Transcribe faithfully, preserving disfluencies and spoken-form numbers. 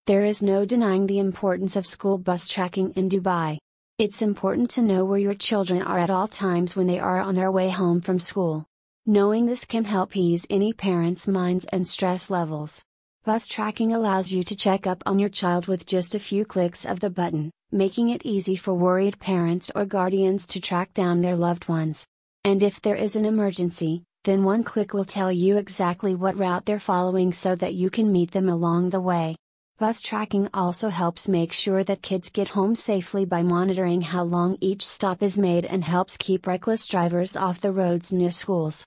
There is no denying the importance of school bus tracking in Dubai. It's important to know where your children are at all times when they are on their way home from school. Knowing this can help ease any parents' minds and stress levels. Bus tracking allows you to check up on your child with just a few clicks of the button, making it easy for worried parents or guardians to track down their loved ones. And if there is an emergency, then one click will tell you exactly what route they're following so that you can meet them along the way. Bus tracking also helps make sure that kids get home safely by monitoring how long each stop is made and helps keep reckless drivers off the roads near schools.